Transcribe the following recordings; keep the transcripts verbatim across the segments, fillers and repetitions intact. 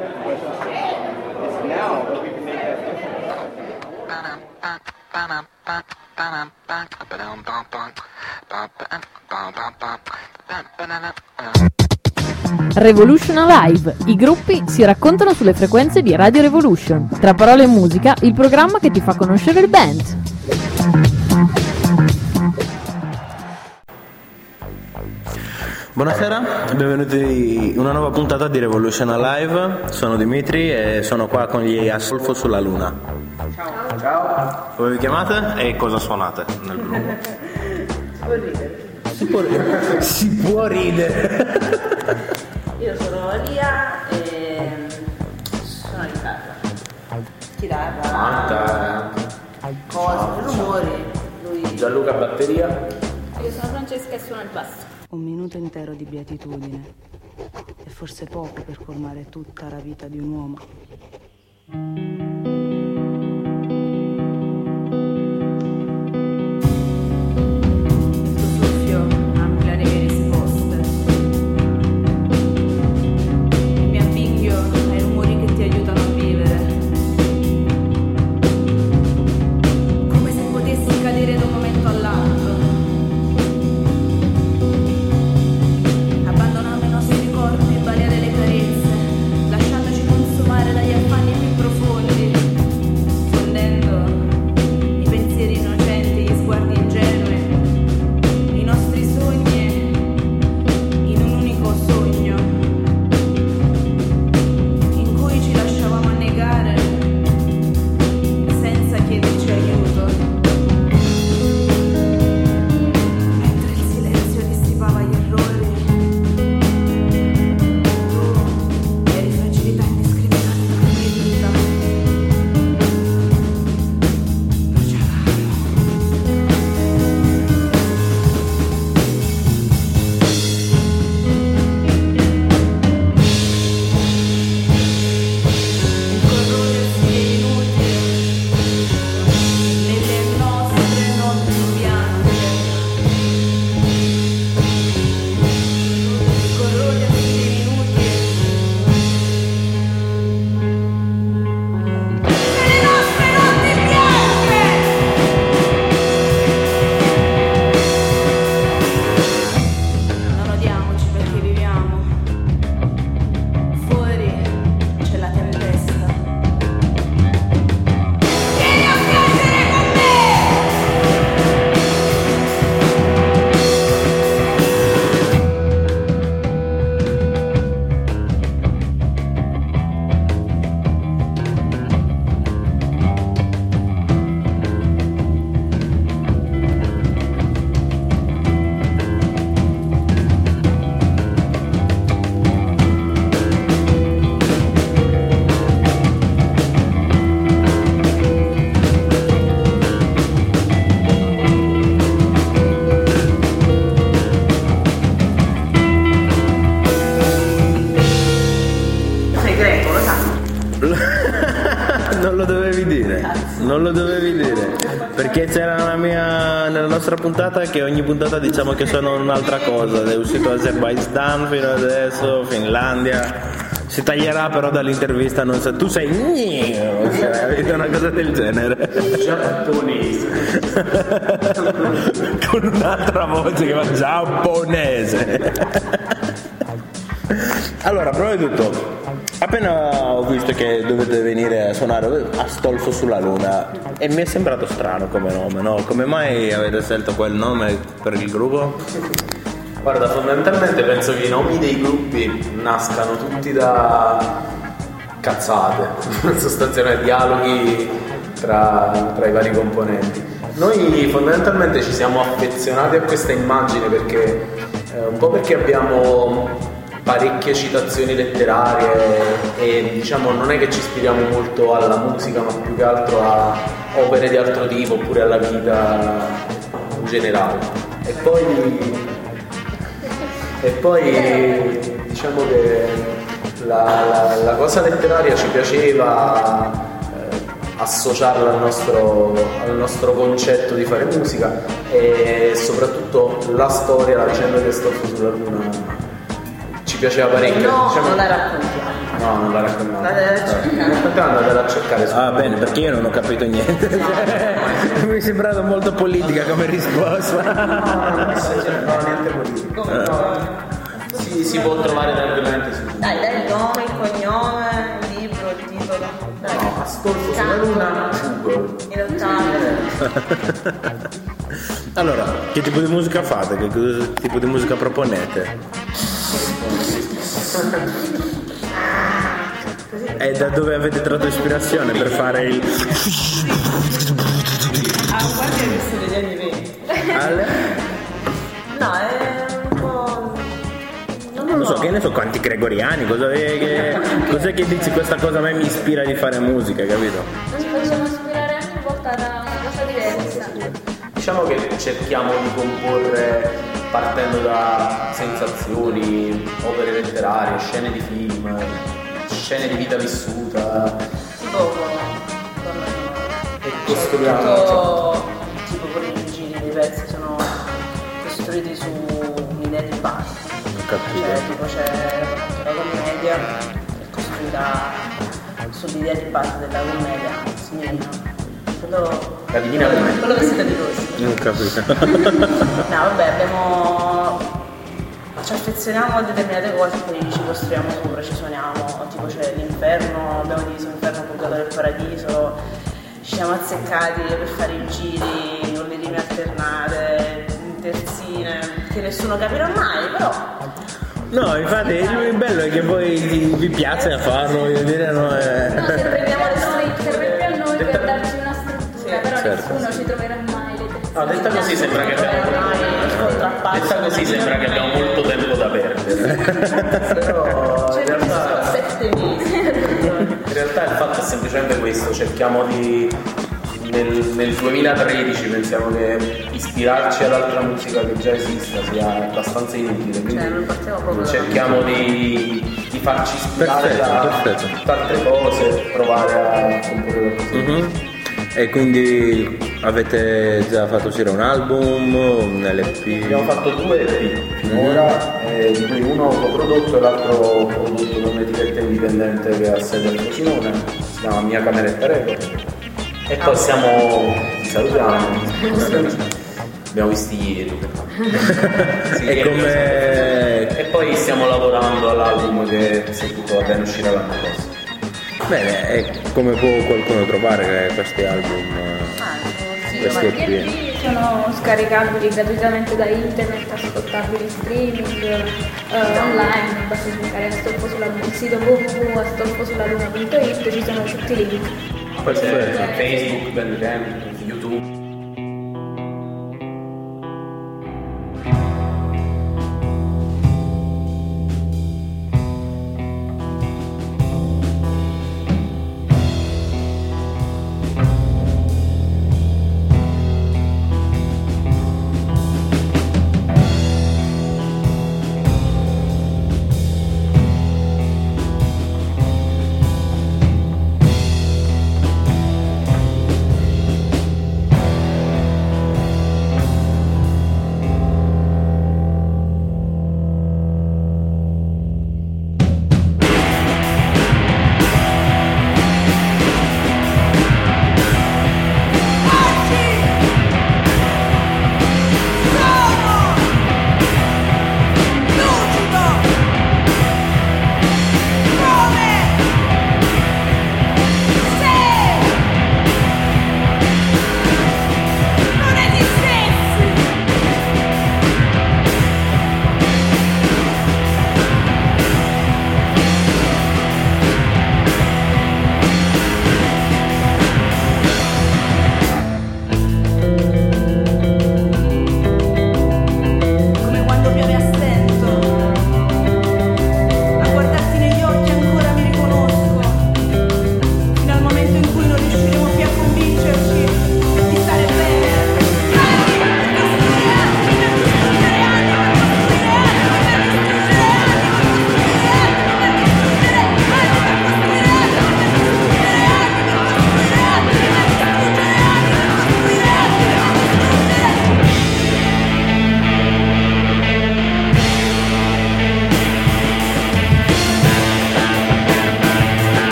It's now that we can make that difference. Revolution Live, i gruppi si raccontano sulle frequenze di Radio Revolution. Tra parole e musica, il programma che ti fa conoscere il band. Buonasera, benvenuti in una nuova puntata di Revolution Live. Sono Dimitri e sono qua con gli Astolfo sulla Luna. Ciao. Ciao. Come vi chiamate e cosa suonate nel gruppo? Si può ridere. Si può ridere. Io sono Lia e sono in casa. Chitarra. Marta. Cose, rumori. Lui. Gianluca batteria. Io sono Francesca e suono il basso. Un minuto intero di beatitudine è forse poco per colmare tutta la vita di un uomo. Non lo dovevi dire, perché c'era una mia nella nostra puntata che ogni puntata diciamo che sono un'altra cosa. È uscito Azerbaijan fino adesso, Finlandia. Si taglierà però dall'intervista, non so, tu sei cioè, una cosa del genere. Giapponese. Con un'altra voce che va giapponese. Allora, prima di tutto, appena ho visto che dovete venire a suonare Astolfo sulla Luna e mi è sembrato strano come nome, no? Come mai avete scelto quel nome per il gruppo? Guarda, fondamentalmente penso che i nomi dei gruppi nascano tutti da cazzate, sostanzialmente dialoghi tra, tra i vari componenti. Noi fondamentalmente ci siamo affezionati a questa immagine perché eh, un po' perché abbiamo parecchie citazioni letterarie e diciamo non è che ci ispiriamo molto alla musica ma più che altro a opere di altro tipo oppure alla vita in generale. E poi e poi diciamo che la, la, la cosa letteraria ci piaceva eh, associarla al nostro, al nostro concetto di fare musica e soprattutto la storia, la vicenda di Astolfo sulla Luna ci piaceva parecchio. No, diciamo, non la raccontiamo. No, non la raccontiamo. Andate a cercare. Raccontiamo, andate a cercare su. Ah bene, perché io non ho capito niente. Mi è sembrato molto politica come risposta. Non c'era niente politico. Si, si può trovare tranquillamente su. Dai, dai il nome, il cognome, il libro, il titolo. Dai. No, Astolfo sulla luna, Google. In ottave. Allora, che tipo di musica fate? Che cosa- tipo di musica proponete? E da dove avete tratto ispirazione per fare il... Ah, guardi, hai visto degli anni venti. Ale? No, è un po'... Non lo so, che ne so, quanti gregoriani, cosa è che, cos'è che dici questa cosa a me mi ispira di fare musica, capito? Ci facciamo ispirare ogni volta da una cosa diversa. Diciamo che cerchiamo di comporre partendo da sensazioni, opere letterarie, scene di film, scene di vita vissuta. Tipo con... E costruiamo. Tutto, tipo con i giri dei pezzi sono costruiti su un'idea di base. Ho capito. Cioè, tipo c'è la commedia che è costruita sull'idea di base della commedia, signorina. Quello, La divina quello, commedia. quello vestito di rosso. Non ho capito. No, vabbè, abbiamo. Ci affezioniamo a determinate cose e poi ci costruiamo sopra, ci suoniamo. Tipo c'è l'inferno, abbiamo diviso l'inferno, purgatorio e paradiso. Ci siamo azzeccati per fare i giri con le rime alternate, in terzine, che nessuno capirà mai, però. No, infatti il bello è che voi vi piace a farlo, voglio dire, no? È... No, se prendiamo le strette, serve a noi per darci una struttura, però certo. nessuno ci troverà mai le terzine. No, detta così sembra che abbiamo detta così sembra che abbiamo molto tempo da perdere. Però in realtà, Sette mesi. in realtà il fatto è semplicemente questo, cerchiamo di nel, nel duemilatredici pensiamo che ispirarci ad altra musica che già esista sia abbastanza inutile, quindi Cioè, non partiamo proprio da- cerchiamo di, di farci ispirare Perfetto, da perfetto. tante cose, provare a comporre qualcosa. Mhm. E quindi avete già fatto uscire un album, un L P? Abbiamo fatto due E P finora, eh, di cui uno coprodotto e l'altro prodotto da un'etichetta indipendente che ha sede a Frosinone, si chiama Mia Cameretta Record. E poi siamo, ci salutiamo, abbiamo visti ieri. Sì, E ieri come... e poi stiamo lavorando all'album che se tutto va bene uscirà l'anno prossimo. Bene, e come può qualcuno trovare questi album? Ah, sì, Questi ma- E P? Gli E P sono scaricabili gratuitamente da internet, ascoltabili in streaming, eh, online, basta cercare Astolfo sulla Luna, il sito w w w punto astolfo sulla luna punto it, ci sono tutti i link. Poi c'è Perfetto. Facebook, Bandcamp, YouTube.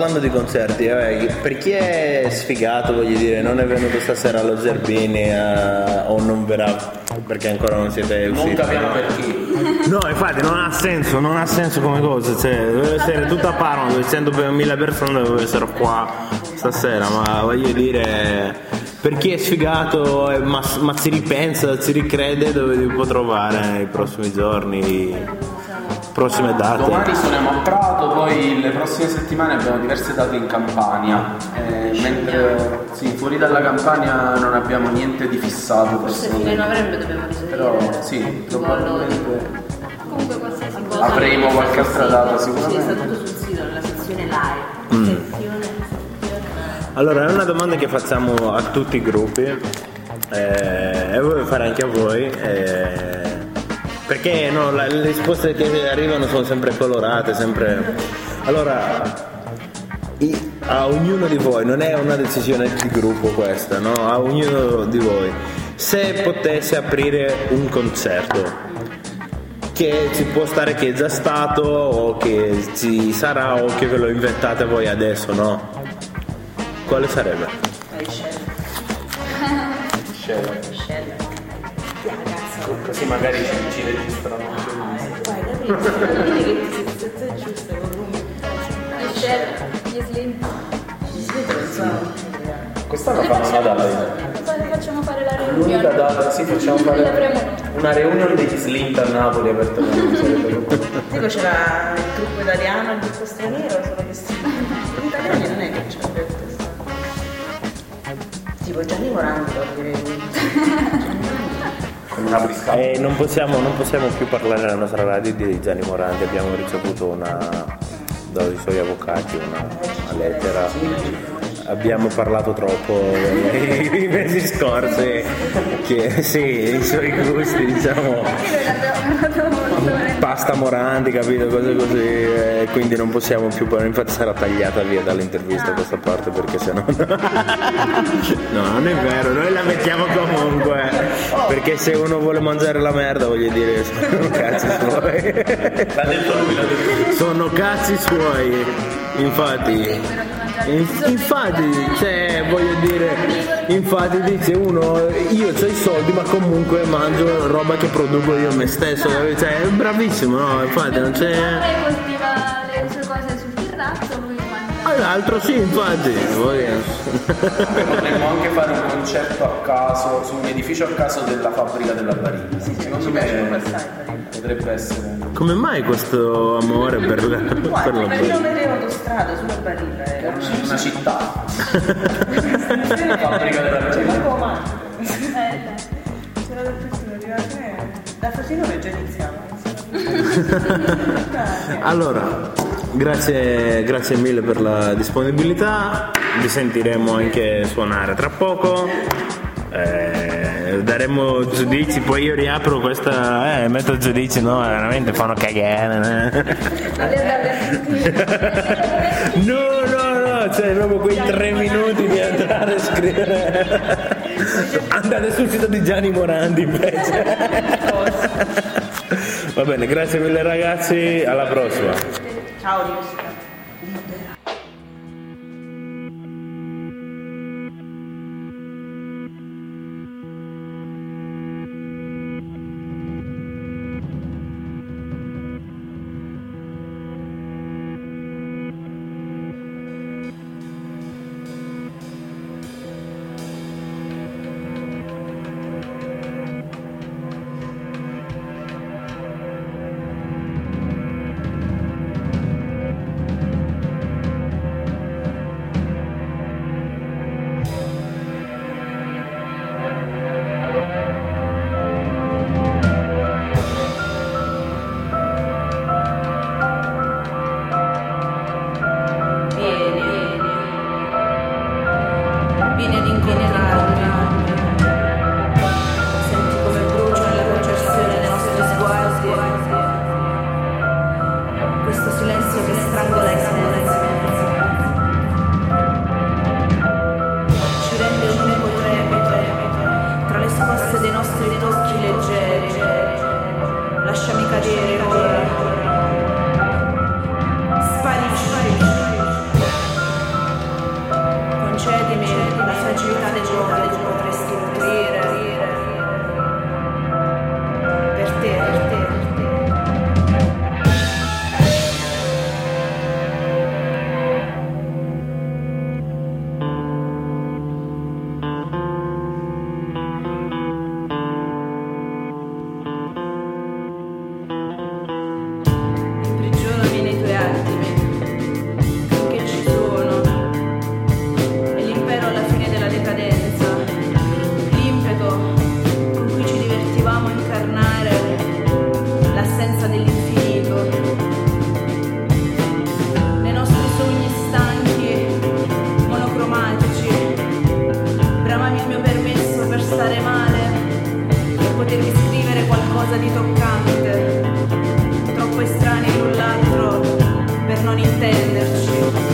parlando di concerti, eh, per chi è sfigato, voglio dire, non è venuto stasera allo Zerbini eh, o non verrà perché ancora non siete usciti. Non capiamo perché. No, infatti non ha senso, non ha senso come cosa, cioè deve essere tutta a Parma, duecentomila persone dovevano essere qua stasera, ma voglio dire, per chi è sfigato eh, ma, ma si ripensa, si ricrede, dove li può trovare nei prossimi giorni, prossime date. Domani suoniamo a Prato, poi le prossime settimane abbiamo diverse date in Campania, eh, mentre sì, fuori dalla Campania non abbiamo niente di fissato. Forse fine novembre dobbiamo risalire. Però sì, probabilmente Comunque qualsiasi cosa. avremo qualche altra data Sì, sicuramente. sta tutto sul sito, nella sezione live. Mm. Sezione, sezione. Allora, è una domanda che facciamo a tutti i gruppi eh, e voglio fare anche a voi. Eh, perché no, la- le risposte che arrivano sono sempre colorate, sempre. Allora, i- a ognuno di voi, non è una decisione di gruppo questa, no? A ognuno di voi, se potesse aprire un concerto che ci può stare che è già stato o che ci sarà o che ve lo inventate voi adesso, no? Quale sarebbe? Hai scelto. Scena. Scelta. Yeah, ragazza. Così magari ci, ci registrano anche noi. Vai, capito? Dire che ti situazione giusta con lui. Gli scelta, gli slim. Gli svegli pensavo. Quest'anno fanno una data. Poi facciamo fare la L'unica riunione. data, sì, facciamo La fare apriamo. una reunion degli Slint a Napoli aperta da noi, sarebbe proprio- Dico c'era il gruppo italiano, il gruppo straniero, solo che sì. Gli italiani non è che ci hanno detto questo. Tipo Gianni Morandi lo direi. con una briscata. Eh, non, possiamo, non possiamo più parlare nella nostra radio di Gianni Morandi, abbiamo ricevuto una dai suoi avvocati una, una lettera. Abbiamo parlato troppo i mesi scorsi, che sì, i suoi gusti, diciamo, pasta Morandi, capito, cose così, eh, quindi non possiamo più, infatti sarà tagliata via dall'intervista questa parte perché sennò no, non è vero, noi la mettiamo comunque, perché se uno vuole mangiare la merda, voglio dire, sono cazzi suoi, L'ha detto lui, l'ha detto lui. sono cazzi suoi, infatti. Inf- infatti, cioè, voglio dire, infatti dice uno, io ho i soldi ma comunque mangio roba che produco io me stesso, cioè è bravissimo, no? Infatti non c'è. Lei coltiva le sue cose sul terrazzo, lui mangia. Ah, l'altro sì, infatti. Poi- Potremmo anche fare un concerto a caso, su un edificio a caso della fabbrica della Barilla. Sì, secondo me potrebbe essere. Come mai questo amore per la, per la Per il barilla? nome dell'autostrada sulla barilla era Una città. La fabbrica della la Barilla. coma. C'era dappertutto, arrivate. Da Frosinone già iniziamo. Allora, grazie, grazie mille per la disponibilità, vi sentiremo anche suonare tra poco, eh, daremo giudizi, poi io riapro questa, eh, metto giudizi, no, veramente fanno cagare. No, no, no, cioè proprio quei tre minuti di entrare a scrivere. Andate sul sito di Gianni Morandi invece. Va bene, grazie mille ragazzi, alla prossima. Ciao, università. permesso per stare male, per potervi scrivere qualcosa di toccante, troppo estranei l'un l'altro per non intenderci.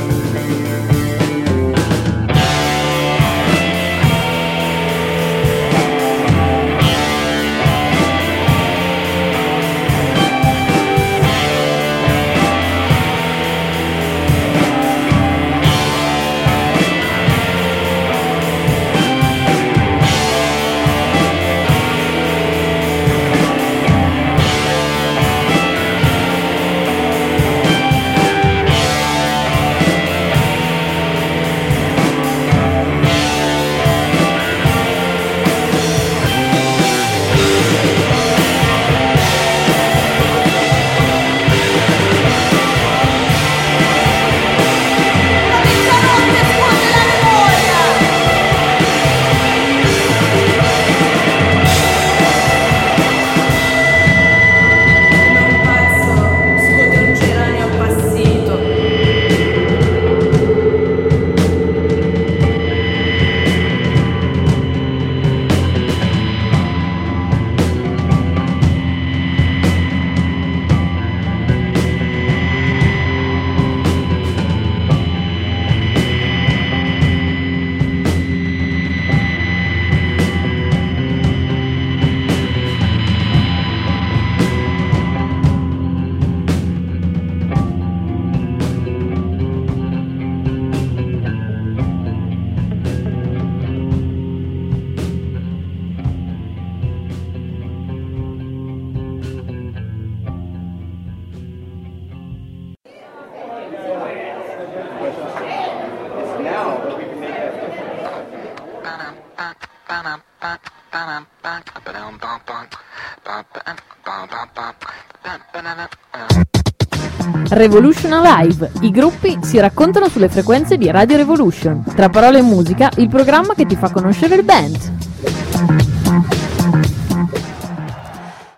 Revolution Alive, i gruppi si raccontano sulle frequenze di Radio Revolution. Tra parole e musica, il programma che ti fa conoscere il band.